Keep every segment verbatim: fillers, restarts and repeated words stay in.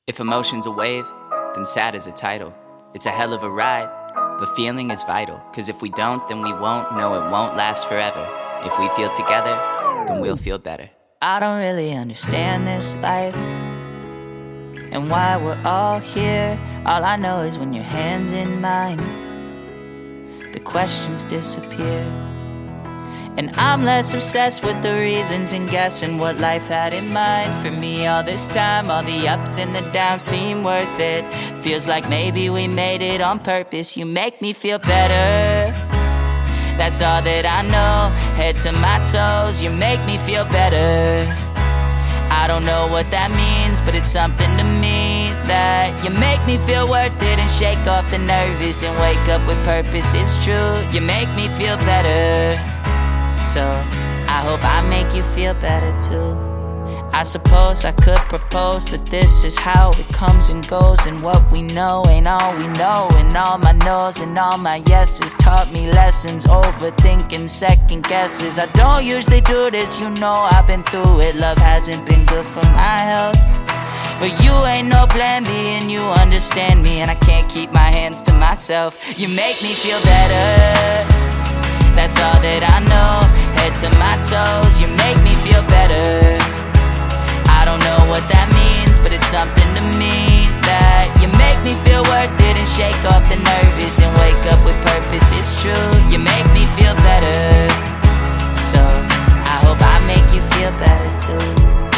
If emotion's a wave, then sad is a title. It's a hell of a ride, but feeling is vital. Cause if we don't, then we won't know it won't last forever. If we feel together, then we'll feel better. I don't really understand this life and why we're all here. All I know is when your hand's in mine, the questions disappear. And I'm less obsessed with the reasons and guessing what life had in mind for me all this time. All the ups and the downs seem worth it. Feels like maybe we made it on purpose. You make me feel better, that's all that I know. Head to my toes, you make me feel better. I don't know what that means, but it's something to me that you make me feel worth it and shake off the nervous and wake up with purpose. It's true, you make me feel better. So, I hope I make you feel better too. I suppose I could propose that this is how it comes and goes, and what we know ain't all we know. And all my no's and all my yeses taught me lessons, overthinking second guesses. I don't usually do this, you know I've been through it. Love hasn't been good for my health, but you ain't no plan B and you understand me, and I can't keep my hands to myself. You make me feel better, that's all that I know. Head to my toes, you make me feel better. I don't know what that means, but it's something to me that you make me feel worth it and shake off the nervous and wake up with purpose. It's true, you make me feel better. So, I hope I make you feel better too.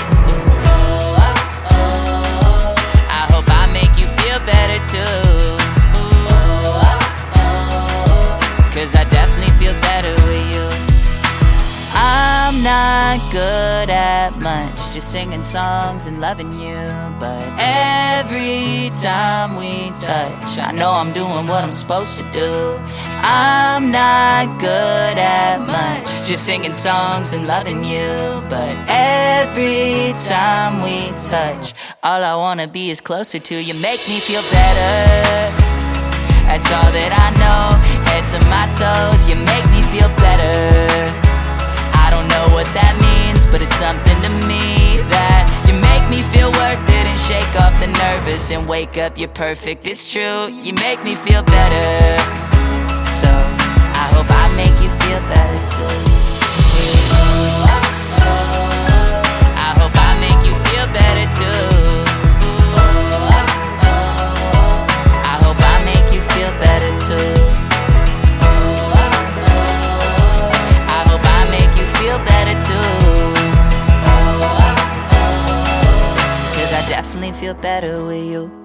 I hope I make you feel better too. Cause I definitely feel better with you. I'm not good at much, just singing songs and loving you. But every time we touch, I know I'm doing what I'm supposed to do. I'm not good at much, just singing songs and loving you. But every time we touch, all I wanna be is closer to you. Make me feel better, that's all that I know. Head to my toes, you make me feel better. I don't know what that means, but it's something to me that you make me feel worth it and shake off the nervous and wake up, you're perfect. It's true, you make me feel better. So, I hope I make you feel better too. I hope I make you feel better too. Feel better with you.